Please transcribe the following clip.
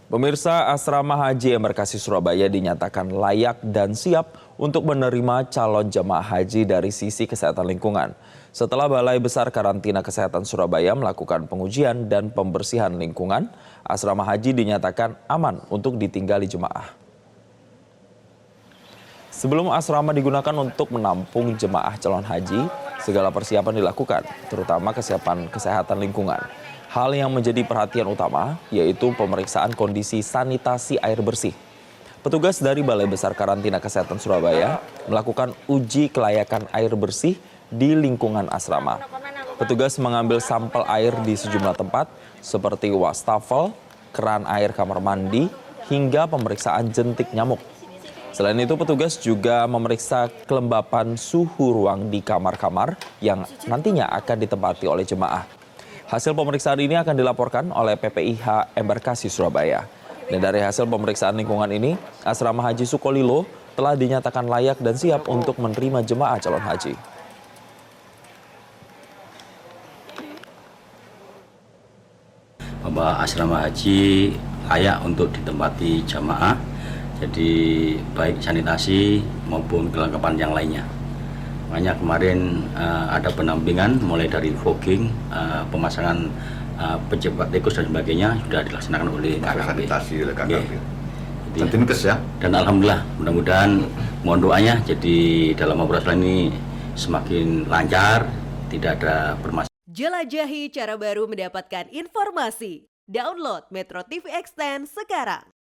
Pemirsa, Asrama Haji Embarkasi Surabaya dinyatakan layak dan siap untuk menerima calon jemaah haji dari sisi kesehatan lingkungan. Setelah Balai Besar Karantina Kesehatan Surabaya melakukan pengujian dan pembersihan lingkungan, asrama haji dinyatakan aman untuk ditinggali jemaah. Sebelum asrama digunakan untuk menampung jemaah calon haji, segala persiapan dilakukan, terutama kesiapan kesehatan lingkungan. Hal yang menjadi perhatian utama yaitu pemeriksaan kondisi sanitasi air bersih. Petugas dari Balai Besar Karantina Kesehatan Surabaya melakukan uji kelayakan air bersih di lingkungan asrama. Petugas mengambil sampel air di sejumlah tempat seperti wastafel, keran air kamar mandi, hingga pemeriksaan jentik nyamuk. Selain itu, petugas juga memeriksa kelembapan suhu ruang di kamar-kamar yang nantinya akan ditempati oleh jemaah. Hasil pemeriksaan ini akan dilaporkan oleh PPIH Embarkasi Surabaya. Dan dari hasil pemeriksaan lingkungan ini, Asrama Haji Sukolilo telah dinyatakan layak dan siap untuk menerima jemaah calon haji. Bahwa asrama haji layak untuk ditempati jamaah, jadi baik sanitasi maupun kelengkapan yang lainnya. Makanya kemarin ada pendampingan mulai dari fogging, pemasangan pencepat tikus dan sebagainya sudah dilaksanakan oleh KKP. Dan Dinkes ya. Dan alhamdulillah, mudah-mudahan mohon doanya jadi dalam operasional ini semakin lancar, tidak ada permasalahan. Jelajahi cara baru mendapatkan informasi. Download Metro TV Extend sekarang.